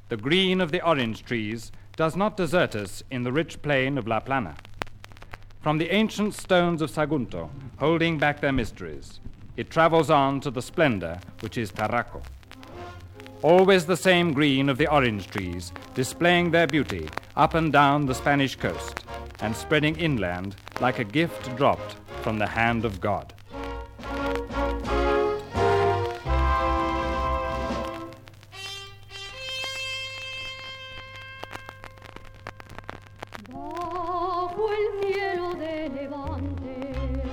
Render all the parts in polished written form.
the green of the orange trees does not desert us in the rich plain of La Plana. From the ancient stones of Sagunto, holding back their mysteries, it travels on to the splendor which is Tarraco. Always the same green of the orange trees, displaying their beauty up and down the Spanish coast, and spreading inland like a gift dropped from the hand of God. Bajo el cielo de Levante,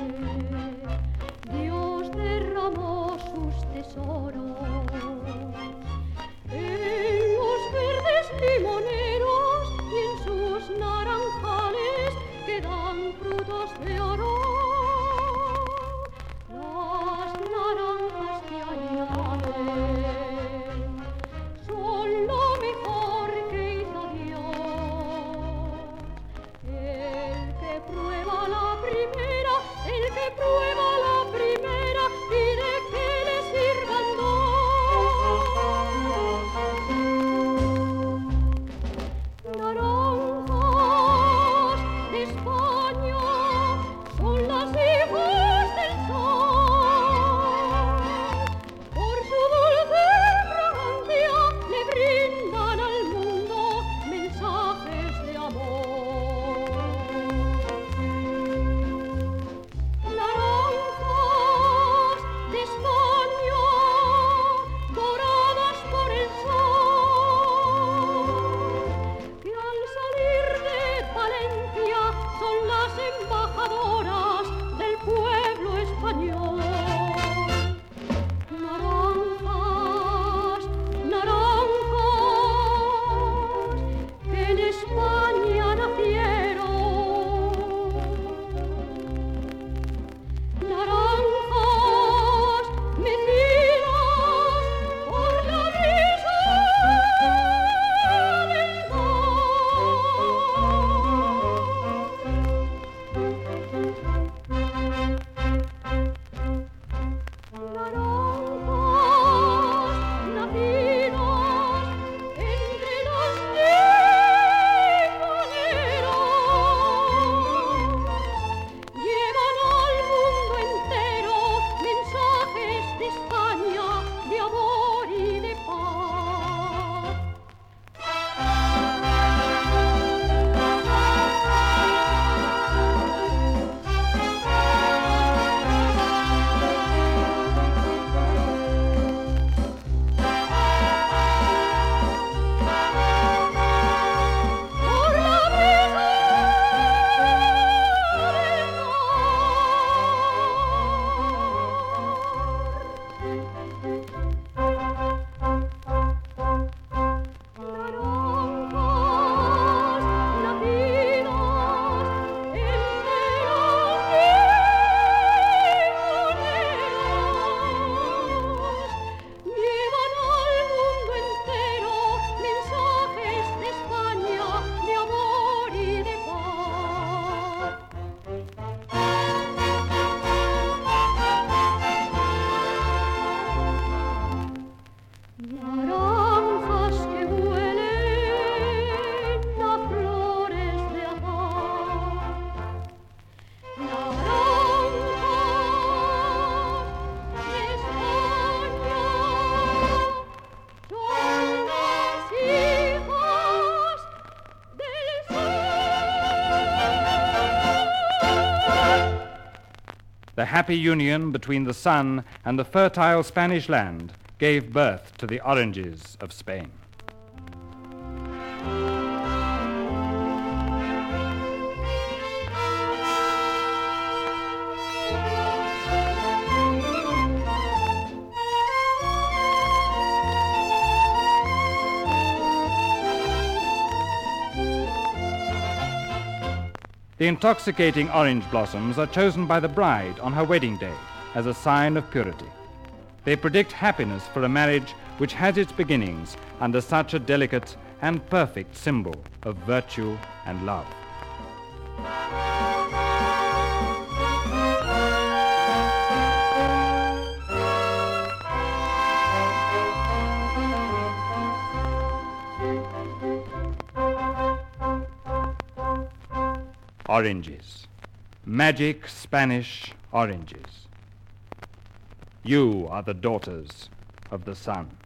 Dios derramó sus tesoros. En los verdes limoneros y en sus naranjales que dan frutos de oro. Las naranjas que añaden son lo mejor que hizo Dios. El que prueba la primera pide que le sirvan dos. Naranjas de España son las hijas del sol. Por su dulce fragancia le brindan al mundo mensajes de amor. Naranjas de España, doradas por el sol, que al salir de Valencia son las embajadoras del pueblo español. Naranjas, naranjas, que en España nacieron. Naranjas mecidas por la brisa del mar. Naranjas nacidas entre los limoneros llevan al mundo entero mensajes de España, de amor y de paz. Por la brisa naranjas nacidas entre los limoneros llevan al mundo entero mensajes de España, de amor y de paz. Naranjas que huelen a flores de azahar. Naranjas de España son las hijas del sol. The happy union between the sun and the fertile Spanish land gave birth to the oranges of Spain. The intoxicating orange blossoms are chosen by the bride on her wedding day as a sign of purity. They predict happiness for a marriage which has its beginnings under such a delicate and perfect symbol of virtue and love. oranges. Magic Spanish oranges. You are the daughters of the sun.